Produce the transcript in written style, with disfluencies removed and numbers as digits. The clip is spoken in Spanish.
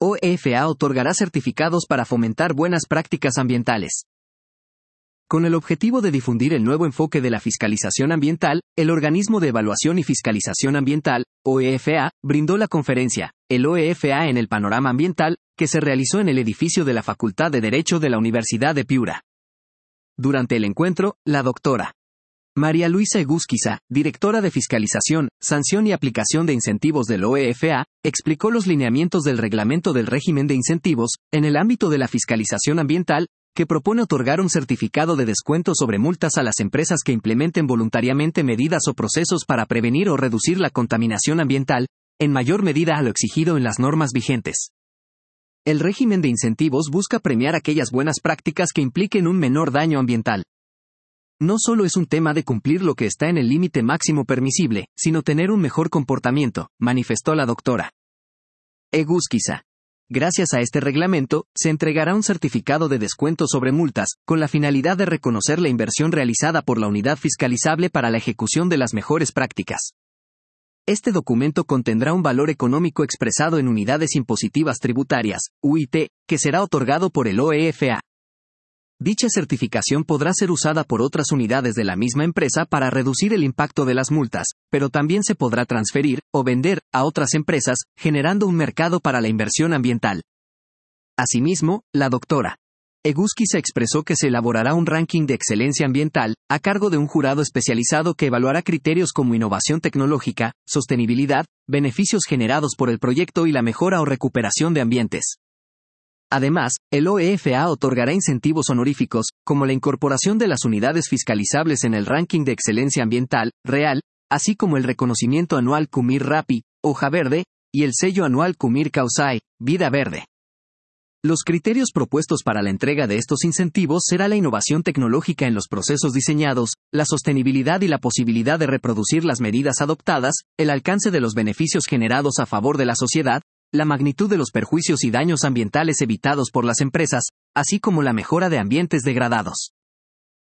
OEFA otorgará certificados para fomentar buenas prácticas ambientales. Con el objetivo de difundir el nuevo enfoque de la fiscalización ambiental, el Organismo de Evaluación y Fiscalización Ambiental, OEFA, brindó la conferencia, el OEFA en el panorama ambiental, que se realizó en el edificio de la Facultad de Derecho de la Universidad de Piura. Durante el encuentro, la doctora María Luisa Egusquiza, directora de Fiscalización, Sanción y Aplicación de Incentivos del OEFA, explicó los lineamientos del Reglamento del Régimen de Incentivos, en el ámbito de la fiscalización ambiental, que propone otorgar un certificado de descuento sobre multas a las empresas que implementen voluntariamente medidas o procesos para prevenir o reducir la contaminación ambiental, en mayor medida a lo exigido en las normas vigentes. El régimen de incentivos busca premiar aquellas buenas prácticas que impliquen un menor daño ambiental. No solo es un tema de cumplir lo que está en el límite máximo permisible, sino tener un mejor comportamiento, manifestó la doctora Egusquiza. Gracias a este reglamento, se entregará un certificado de descuento sobre multas, con la finalidad de reconocer la inversión realizada por la unidad fiscalizable para la ejecución de las mejores prácticas. Este documento contendrá un valor económico expresado en unidades impositivas tributarias, UIT, que será otorgado por el OEFA. Dicha certificación podrá ser usada por otras unidades de la misma empresa para reducir el impacto de las multas, pero también se podrá transferir, o vender, a otras empresas, generando un mercado para la inversión ambiental. Asimismo, la doctora Egusquiza expresó que se elaborará un ranking de excelencia ambiental, a cargo de un jurado especializado que evaluará criterios como innovación tecnológica, sostenibilidad, beneficios generados por el proyecto y la mejora o recuperación de ambientes. Además, el OEFA otorgará incentivos honoríficos, como la incorporación de las unidades fiscalizables en el ranking de excelencia ambiental, real, así como el reconocimiento anual Cumir Rapi, hoja verde, y el sello anual Cumir Kausai, vida verde. Los criterios propuestos para la entrega de estos incentivos será la innovación tecnológica en los procesos diseñados, la sostenibilidad y la posibilidad de reproducir las medidas adoptadas, el alcance de los beneficios generados a favor de la sociedad, la magnitud de los perjuicios y daños ambientales evitados por las empresas, así como la mejora de ambientes degradados.